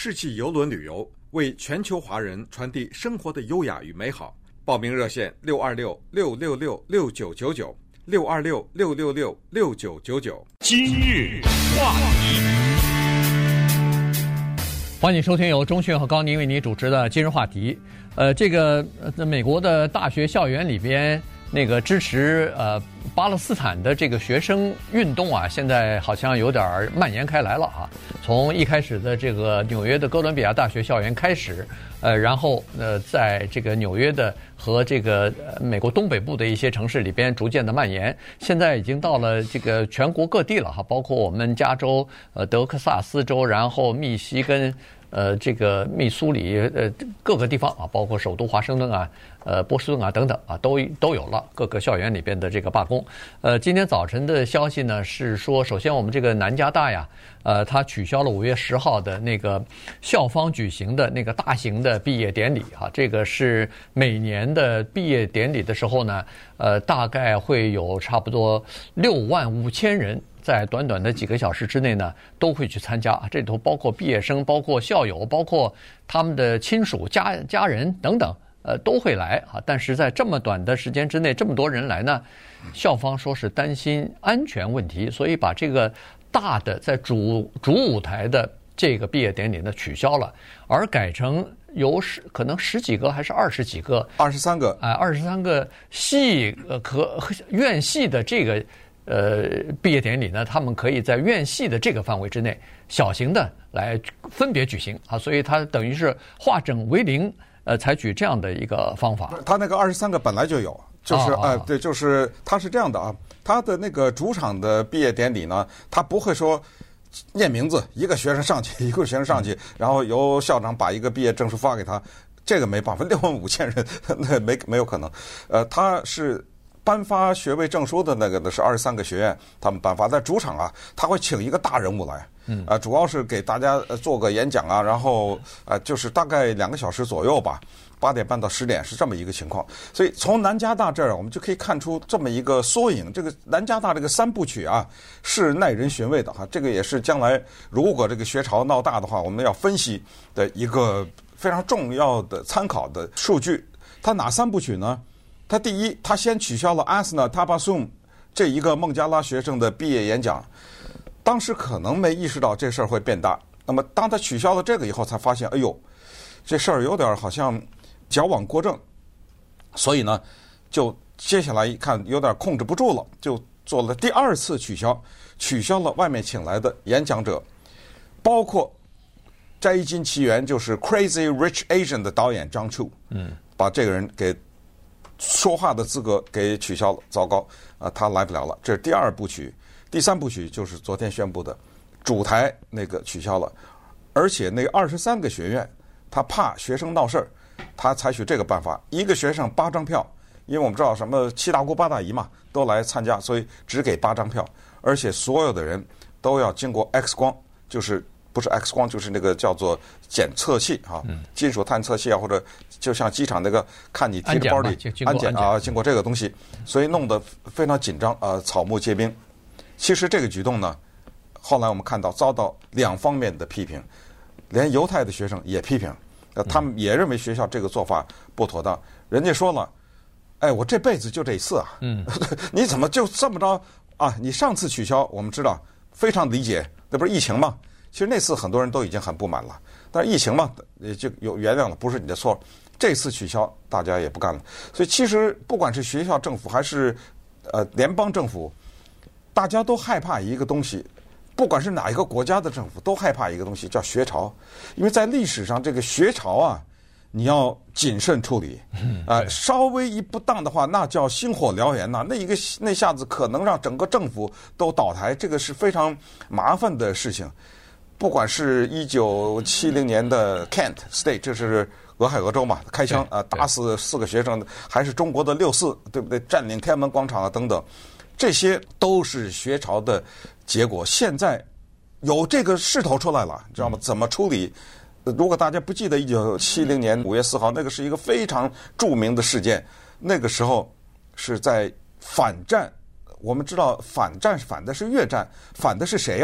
世纪邮轮旅游，为全球华人传递生活的优雅与美好。报名热线626-666-6999，626-666-6999。 今日话题， 欢迎收听由钟迅和高宁为你主持的今日话题。美国的大学校园里边，那个支持巴勒斯坦的这个学生运动啊，现在好像有点蔓延开来了啊。从一开始的这个纽约的哥伦比亚大学校园开始，然后在这个纽约的和这个美国东北部的一些城市里边逐渐的蔓延，现在已经到了这个全国各地了哈，包括我们加州、德克萨斯州，然后密西根。这个密苏里各个地方啊，包括首都华盛顿啊、波士顿啊等等啊，都有了各个校园里边的这个罢工。今天早晨的消息呢是说，首先我们这个南加大呀，它取消了5月10号的那个校方举行的那个大型的毕业典礼啊，这个是每年的毕业典礼的时候呢，大概会有差不多65000人。在短短的几个小时之内呢，都会去参加。这里头包括毕业生，包括校友，包括他们的亲属、家人等等，都会来啊。但是在这么短的时间之内，这么多人来呢，校方说是担心安全问题，所以把这个大的在主舞台的这个毕业典礼呢取消了，而改成有可能10几个还是20几个 ，23个 ，23个系院系的这个。毕业典礼呢，他们可以在院系的这个范围之内，小型的来分别举行啊，所以它等于是化整为零，采取这样的一个方法。 他那个23个本来就有，就是对，就是他是这样的啊，他的那个主场的毕业典礼呢，他不会说念名字，一个学生上去，一个学生上去，然后由校长把一个毕业证书发给他，这个没办法，65000人那没有可能，他是。颁发学位证书的那个呢是23个学院，他们颁发在主场啊，他会请一个大人物来，主要是给大家做个演讲啊，然后就是大概2个小时左右吧，8点半到10点是这么一个情况。所以从南加大这儿我们就可以看出这么一个缩影，这个南加大这个3部曲啊是耐人寻味的哈，这个也是将来如果这个学潮闹大的话，我们要分析的一个非常重要的参考的数据。它哪3部曲呢？他第一，他先取消了阿斯纳塔巴松这一个孟加拉学生的毕业演讲，当时可能没意识到这事儿会变大。那么当他取消了这个以后，才发现，哎呦，这事儿有点好像矫枉过正，所以呢，就接下来一看有点控制不住了，就做了第2次取消了外面请来的演讲者，包括《摘金奇缘》就是《Crazy Rich Asian》的导演张楚，把这个人给。说话的资格给取消了，糟糕他来不了了。这是第2部曲，第3部曲就是昨天宣布的，主台那个取消了，而且那23个学院，他怕学生闹事儿，他采取这个办法，一个学生8张票，因为我们知道什么7大姑8大姨嘛，都来参加，所以只给8张票，而且所有的人都要经过 X 光，就是不是 X 光，就是那个叫做检测器啊，金属探测器啊，或者就像机场那个看你提着包里安检啊，经过这个东西，所以弄得非常紧张草木皆兵。其实这个举动呢，后来我们看到遭到2方面的批评，连犹太的学生也批评，他们也认为学校这个做法不妥当。人家说了，哎，我这辈子就这一次啊，你怎么就这么着啊？你上次取消，我们知道非常理解，那不是疫情吗？其实那次很多人都已经很不满了，但是疫情嘛，也就有原谅了，不是你的错。这次取消，大家也不干了。所以其实不管是学校政府还是联邦政府，大家都害怕一个东西，不管是哪一个国家的政府，都害怕一个东西叫学潮。因为在历史上，这个学潮啊，你要谨慎处理稍微一不当的话，那叫星火燎原呐，那下子可能让整个政府都倒台，这个是非常麻烦的事情。不管是1970年的 Kent State， 这是俄亥俄州嘛，开枪打死4个学生，还是中国的6·4，对不对？占领天安门广场啊等等，这些都是学潮的结果。现在有这个势头出来了，知道吗？怎么处理？如果大家不记得1970年5月4号，那个是一个非常著名的事件，那个时候是在反战。我们知道反战反的是越战，反的是谁呀？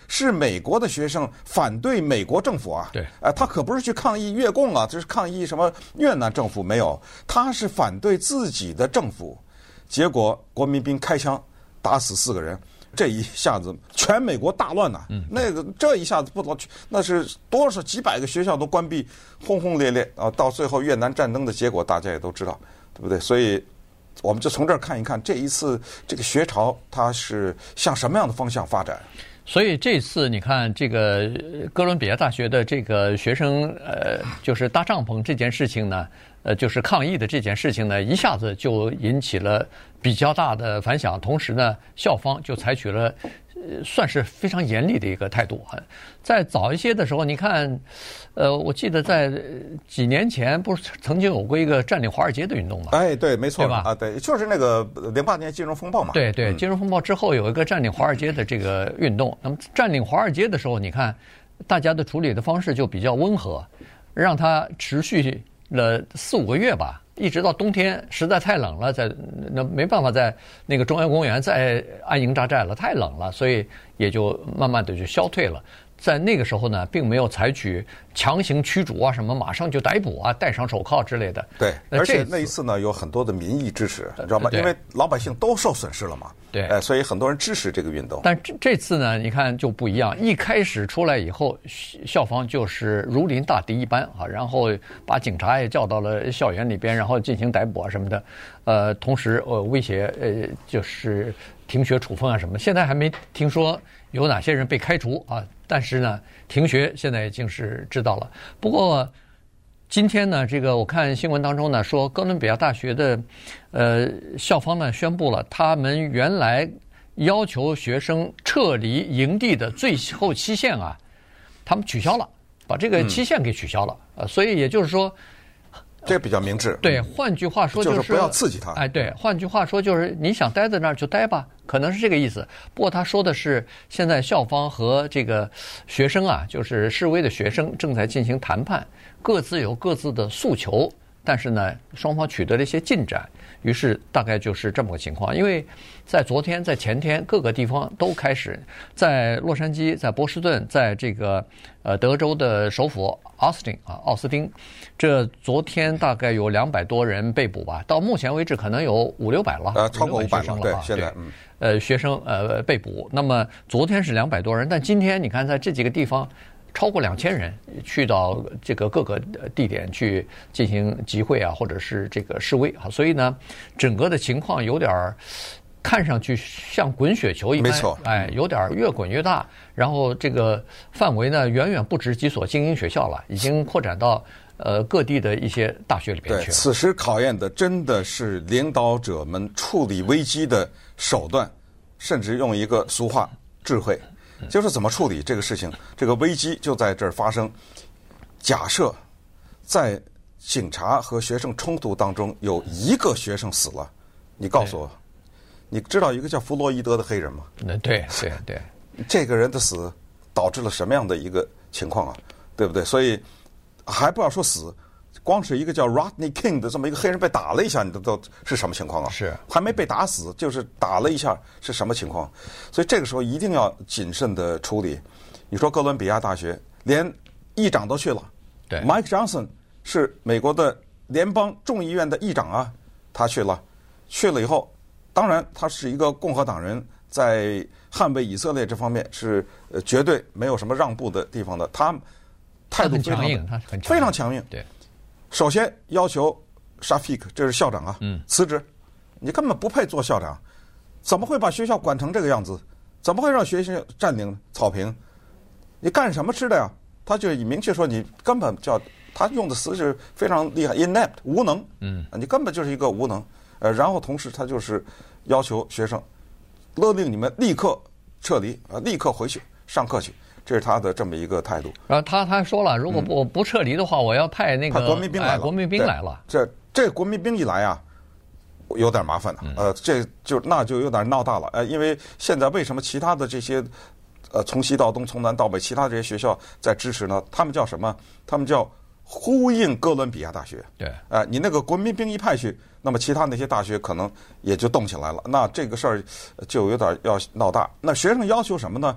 是美国的学生反对美国政府啊。 对， 他可不是去抗议越共啊，就是抗议什么越南政府没有，他是反对自己的政府。结果国民兵开枪打死4个人，这一下子全美国大乱呐！这一下子不老，那是多少几百个学校都关闭，轰轰烈烈啊！到最后越南战争的结果大家也都知道，对不对？所以我们就从这儿看一看这一次这个学潮它是向什么样的方向发展。 所以这次你看，这个哥伦比亚大学的这个学生，就是搭帐篷这件事情呢，就是抗议的这件事情呢，一下子就引起了比较大的反响。同时呢，校方就采取了算是非常严厉的一个态度。在早一些的时候，你看，我记得在几年前不是曾经有过一个占领华尔街的运动吗？ 哎，对，没错， 对吧？ 啊，对，就是那个08年金融风暴嘛。 对对，金融风暴之后有一个占领华尔街的这个运动。那么占领华尔街的时候，你看大家的处理的方式就比较温和，让它持续了4-5个月吧。一直到冬天实在太冷了，那没办法在那个中央公园再安营扎寨了，太冷了，所以也就慢慢的就消退了。在那个时候呢，并没有采取强行驱逐啊，什么马上就逮捕啊，戴上手铐之类的。 对，而且那一次呢，有很多的民意支持，你知道吗？因为老百姓都受损失了嘛。 对， 所以很多人支持这个运动。 但这次呢，你看就不一样。一开始出来以后，校方就是如临大敌一般啊，然后把警察也叫到了校园里边，然后进行逮捕啊什么的。同时威胁就是停学处分啊什么。现在还没听说有哪些人被开除啊，但是呢，停学现在已经是知道了。不过今天呢，这个我看新闻当中呢说，哥伦比亚大学的校方呢宣布了，他们原来要求学生撤离营地的最后期限啊，他们取消了，把这个期限给取消了。所以也就是说， 这比较明智。 对，换句话说就是不要刺激他。 哎，对，换句话说就是你想待在那儿就待吧，可能是这个意思。不过他说的是，现在校方和这个学生啊，就是示威的学生正在进行谈判，各自有各自的诉求，但是呢，双方取得了一些进展。于是大概就是这么个情况。因为在昨天、在前天，各个地方都开始，在洛杉矶、在波士顿、在这个德州的首府奥斯汀，这昨天大概有200多人被捕吧。到目前为止，可能有500-600了， 超过500了。对，现在学生被捕。那么昨天是200多人，但今天你看，在这几个地方，超过2000人去到这个各个地点去进行集会啊，或者是这个示威啊，所以呢，整个的情况有点看上去像滚雪球一般， 没错， 哎，有点越滚越大，然后这个范围呢远远不止几所精英学校了，已经扩展到各地的一些大学里边去了。 此时考验的真的是领导者们处理危机的手段，甚至用一个俗话，智慧。就是怎么处理这个事情，这个危机就在这儿发生。假设在警察和学生冲突当中有1个学生死了，你告诉我，你知道一个叫弗洛伊德的黑人吗？ 对， 这个人的死导致了什么样的一个情况啊？对不对？所以还不要说死，光是一个叫 Rodney King 的这么一个黑人被打了一下，你都是什么情况啊？ 是还没被打死，就是打了一下，是什么情况？所以这个时候一定要谨慎的处理。你说哥伦比亚大学连议长都去了， 对 ，Mike Johnson 是美国的联邦众议院的议长啊，他去了以后，当然他是一个共和党人，在捍卫以色列这方面是绝对没有什么让步的地方的，他态度非常强硬， 对。 首先要求 Shafiq， 这是校长啊，辞职，你根本不配做校长，怎么会把学校管成这个样子？怎么会让学校占领草坪？你干什么吃的呀？他就明确说，你根本叫他用的词是非常厉害 ，inept， 无能，你根本就是一个无能。然后同时他就是要求学生勒令你们立刻撤离立刻回去上课去。这是他的这么一个态度。 然后他说了，如果我不撤离的话，我要派那个国民兵来了。 国民兵来了。 这国民兵一来啊，有点麻烦了。那就有点闹大了。因为现在为什么其他的这些从西到东，从南到北，其他这些学校在支持呢？他们叫什么？他们叫呼应哥伦比亚大学。 对。 你那个国民兵一派去，那么其他那些大学可能也就动起来了。那这个事儿就有点要闹大。那学生要求什么呢？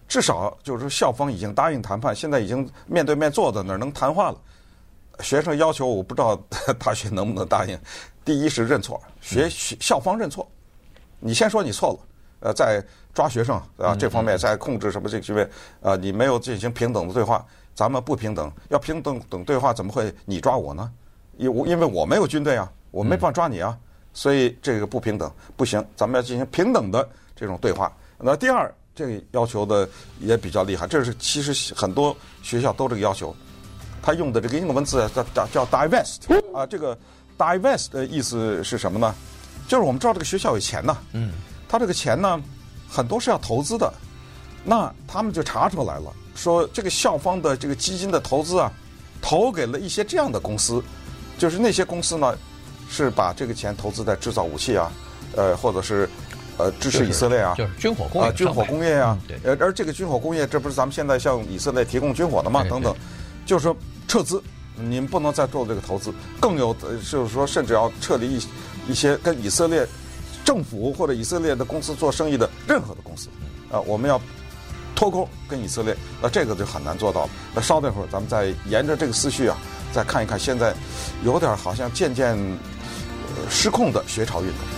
至少就是校方已经答应谈判，现在已经面对面坐在那儿能谈话了。学生要求我不知道大学能不能答应。第一是认错，校方认错，你先说你错了，在抓学生这方面，在控制什么这个你没有进行平等的对话，咱们不平等，要平等对话怎么会你抓我呢？因为我没有军队啊，我没办法抓你啊，所以这个不平等不行，咱们要进行平等的这种对话。那第二，这个要求的也比较厉害，这是其实很多学校都这个要求。他用的这个英文字叫 divest 啊，这个 divest 的意思是什么呢？就是我们知道这个学校有钱呢，他这个钱呢很多是要投资的，那他们就查出来了，说这个校方的这个基金的投资啊，投给了一些这样的公司，就是那些公司呢是把这个钱投资在制造武器啊，或者是支持以色列啊， 就是军火工业军火工业啊，而这个军火工业，这不是咱们现在向以色列提供军火的吗？等等，就是说撤资，你们不能再做这个投资，更有就是说，甚至要撤离一些跟以色列政府或者以色列的公司做生意的任何的公司，我们要脱钩跟以色列，那这个就很难做到。那稍等会儿，咱们再沿着这个思绪啊，再看一看现在有点好像渐渐失控的学潮运动。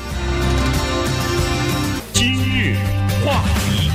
今日话题。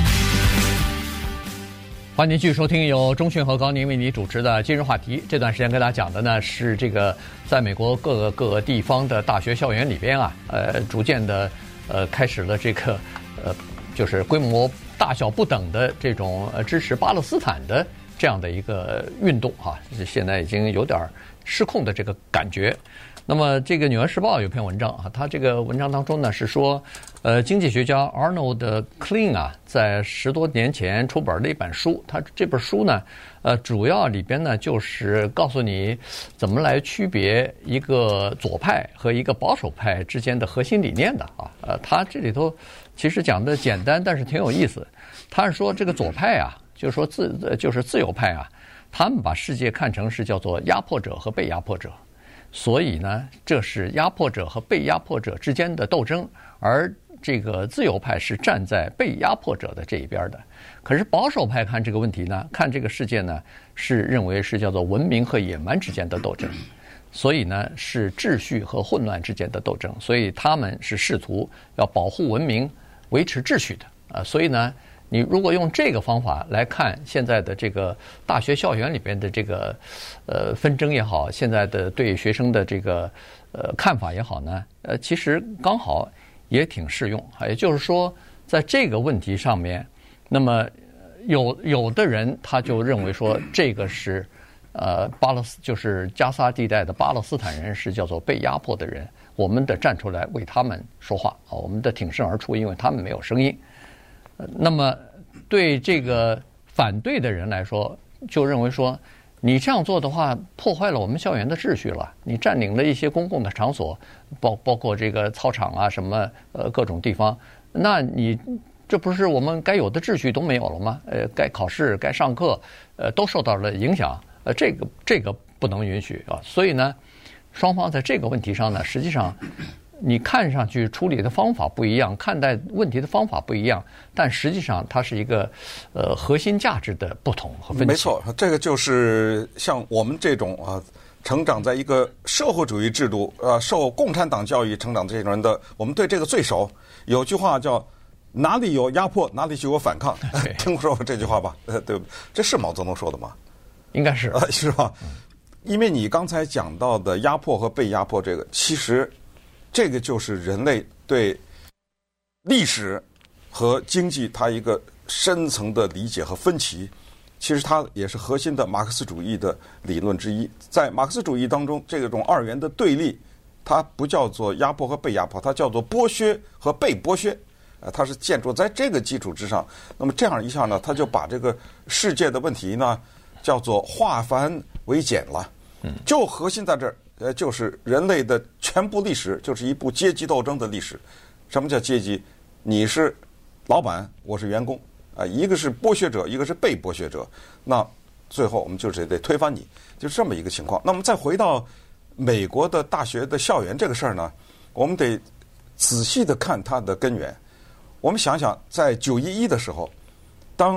欢迎您继续收听由钟迅和高宁为你主持的今日话题。这段时间跟大家讲的呢是这个在美国各个地方的大学校园里边啊，逐渐的开始了这个就是规模大小不等的这种支持巴勒斯坦的这样的一个运动啊，现在已经有点失控的这个感觉。那么这个《纽约时报》有篇文章啊，它这个文章当中呢是说，经济学家 Arnold Klein 啊，在10多年前出版了一本书，他这本书呢，主要里边呢就是告诉你怎么来区别一个左派和一个保守派之间的核心理念的啊，他这里头其实讲的简单，但是挺有意思。他是说这个左派啊，就是说就是自由派啊，他们把世界看成是叫做压迫者和被压迫者。所以呢，这是压迫者和被压迫者之间的斗争，而这个自由派是站在被压迫者的这一边的。可是保守派看这个问题呢，看这个世界呢，是认为是叫做文明和野蛮之间的斗争，所以呢是秩序和混乱之间的斗争，所以他们是试图要保护文明、维持秩序的所以呢，你如果用这个方法来看现在的这个大学校园里边的这个纷争也好，现在的对学生的这个看法也好呢，其实刚好也挺适用。也就是说，在这个问题上面，那么有的人他就认为说这个是就是加沙地带的巴勒斯坦人是叫做被压迫的人，我们得站出来为他们说话啊，我们得挺身而出，因为他们没有声音。那么对这个反对的人来说，就认为说你这样做的话破坏了我们校园的秩序了，你占领了一些公共的场所，包括这个操场啊什么各种地方，那你这不是我们该有的秩序都没有了吗？该考试该上课都受到了影响，这个不能允许啊。所以呢，双方在这个问题上呢，实际上你看上去处理的方法不一样，看待问题的方法不一样，但实际上它是一个核心价值的不同和分歧。 没错，这个就是像我们这种成长在一个社会主义制度受共产党教育成长的这种人的，我们对这个最熟。有句话叫哪里有压迫哪里就有反抗，听说过这句话吧？对不对？这是毛泽东说的吗？ 应该是是吧？因为你刚才讲到的压迫和被压迫，这个其实这个就是人类对历史和经济它一个深层的理解和分歧。其实它也是核心的马克思主义的理论之一。在马克思主义当中，这种二元的对立，它不叫做压迫和被压迫，它叫做剥削和被剥削。它是建筑在这个基础之上。那么这样一下呢，它就把这个世界的问题呢，叫做化繁为简了。就核心在这儿，就是人类的全部历史就是一部阶级斗争的历史。什么叫阶级？你是老板，我是员工一个是剥削者，一个是被剥削者。那最后我们就是得推翻你，就这么一个情况。那么再回到美国的大学的校园这个事儿呢，我们得仔细的看它的根源。我们想想，在911的时候，当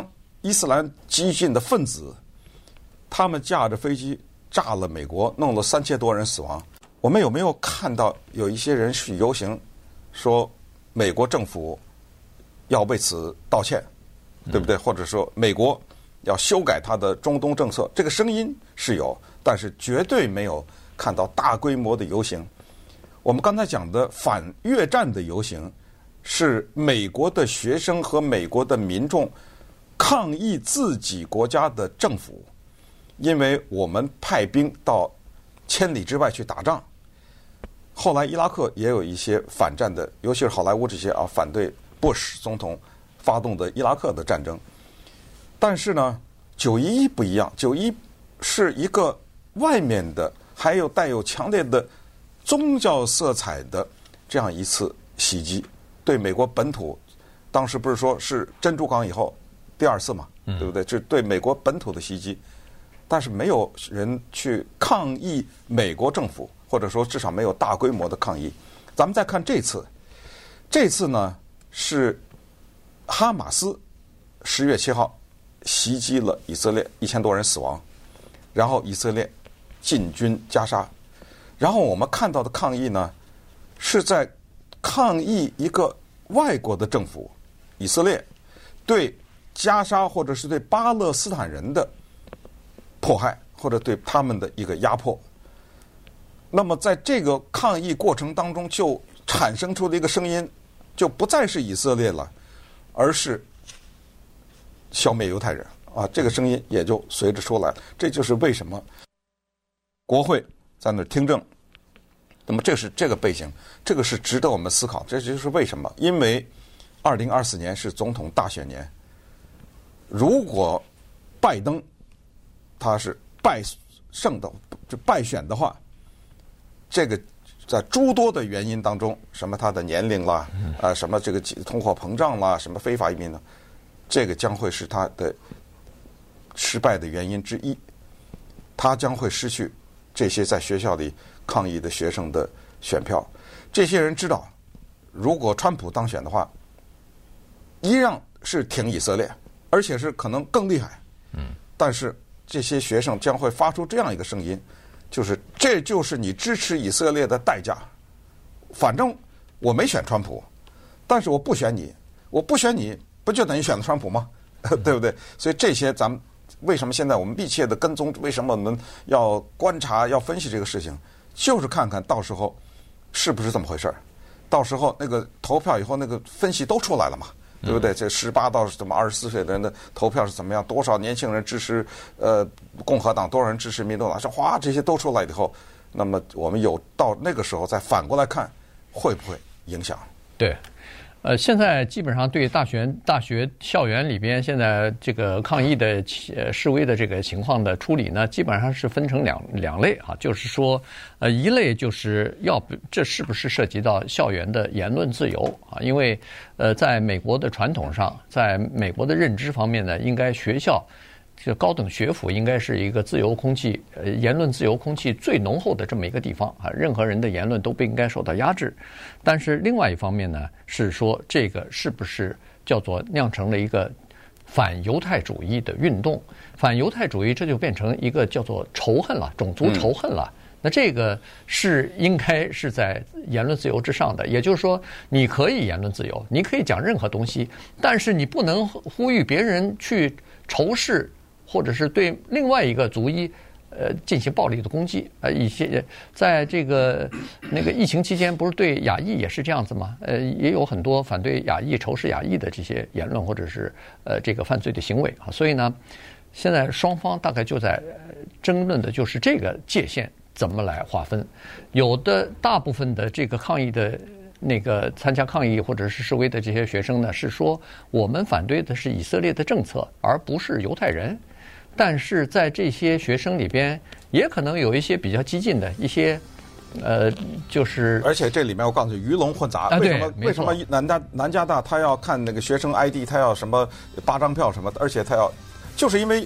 伊斯兰激进的分子，他们驾着飞机炸了美国，弄了3000多人死亡。我们有没有看到有一些人去游行，说美国政府要为此道歉，对不对？或者说美国要修改它的中东政策？这个声音是有，但是绝对没有看到大规模的游行。我们刚才讲的反越战的游行，是美国的学生和美国的民众抗议自己国家的政府，因为我们派兵到千里之外去打仗。后来伊拉克也有一些反战的，尤其是好莱坞这些反对布什总统发动的伊拉克的战争。但是呢，911不一样，911是一个外面的，还有带有强烈的宗教色彩的这样一次袭击，对美国本土，当时不是说是珍珠港以后第2次嘛，对不对？这对美国本土的袭击，但是没有人去抗议美国政府，或者说至少没有大规模的抗议。咱们再看这次呢是哈马斯10月7号袭击了以色列，1000多人死亡，然后以色列进军加沙。然后我们看到的抗议呢，是在抗议一个外国的政府，以色列对加沙或者是对巴勒斯坦人的迫害，或者对他们的一个压迫。那么在这个抗议过程当中，就产生出的一个声音，就不再是以色列了，而是消灭犹太人啊！这个声音也就随着出来了。这就是为什么国会在那儿听证。那么这个背景，这个是值得我们思考。这就是为什么，因为2024年是总统大选年，如果拜登他是败选的话，这个在诸多的原因当中，什么他的年龄啦，什么这个通货膨胀啦，什么非法移民呢，这个将会是他的失败的原因之一。他将会失去这些在学校里抗议的学生的选票。这些人知道，如果川普当选的话，一样是挺以色列，而且是可能更厉害。但是这些学生将会发出这样一个声音，就是这就是你支持以色列的代价。反正我没选川普，但是我不选你，不就等于选了川普吗？对不对？所以这些咱们为什么现在我们密切的跟踪，为什么我们要观察要分析这个事情，就是看看到时候是不是这么回事儿。到时候那个投票以后，那个分析都出来了嘛，对不对？这18到什么24岁的人的投票是怎么样？多少年轻人支持共和党，多少人支持民主党？这些都出来以后，那么我们有到那个时候再反过来看，会不会影响？ 对。现在基本上对大学校园里边现在这个抗议的示威的这个情况的处理呢，基本上是分成两类啊，就是说，一类就是这是不是涉及到校园的言论自由啊？因为在美国的传统上，在美国的认知方面呢，应该学校。这高等学府应该是一个自由空气、言论自由空气最浓厚的这么一个地方啊，任何人的言论都不应该受到压制。但是另外一方面呢，是说这个是不是叫做酿成了一个反犹太主义的运动？反犹太主义这就变成一个叫做仇恨了，种族仇恨了。那这个是应该是在言论自由之上的，也就是说，你可以言论自由，你可以讲任何东西，但是你不能呼吁别人去仇视。或者是对另外一个族裔，进行暴力的攻击，一些在这个那个疫情期间，不是对亚裔也是这样子吗？也有很多反对亚裔、仇视亚裔的这些言论或者是这个犯罪的行为啊。所以呢，现在双方大概就在争论的就是这个界限怎么来划分。有的大部分的这个抗议的。那个参加抗议或者是示威的这些学生呢，是说我们反对的是以色列的政策，而不是犹太人。但是在这些学生里边，也可能有一些比较激进的一些，就是而且这里面我告诉你，鱼龙混杂。为什么南加大他要看那个学生 ID， 他要什么8张票什么的，而且他要就是因为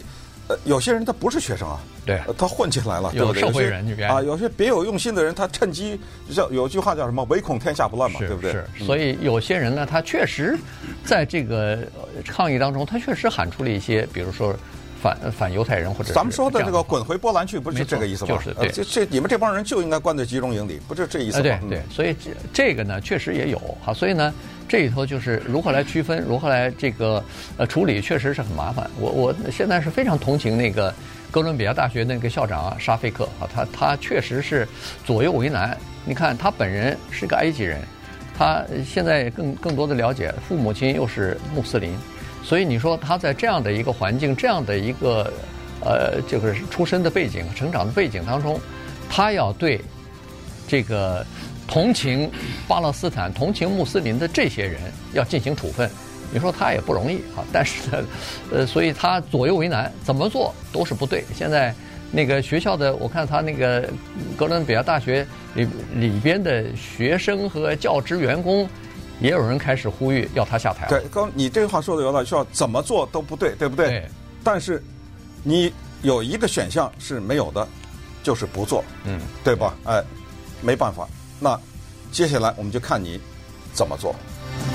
有些人他不是学生啊， 对， 他混进来了，对不对？ 有社会人里边啊，有些别有用心的人，他趁机有句话叫什么“唯恐天下不乱”嘛，对不对？ 是，所以有些人呢，他确实在这个抗议当中，他确实喊出了一些，比如说反犹太人或者咱们说的这个滚回波兰去，不是这个意思吗？ 就是对， 这你们这帮人就应该关在集中营里，不是这意思吗？ 对，所以这个呢，确实也有哈，所以呢。这里头就是如何来区分，如何来这个处理，确实是很麻烦。我现在是非常同情那个哥伦比亚大学那个校长啊，沙费克啊，他确实是左右为难。你看他本人是个埃及人，他现在更多的了解，父母亲又是穆斯林，所以你说他在这样的一个环境，这样的一个这个出身的背景、成长的背景当中，他要对这个。同情巴勒斯坦、同情穆斯林的这些人要进行处分，你说他也不容易啊。但是呢，所以他左右为难，怎么做都是不对。现在那个学校的，我看他那个哥伦比亚大学里边的学生和教职员工，也有人开始呼吁要他下台了。 对，刚你这句话说的有道理，说怎么做都不对，对不对？ 对。 但是你有一个选项是没有的，就是不做，对吧？没办法。那接下来我们就看你怎么做。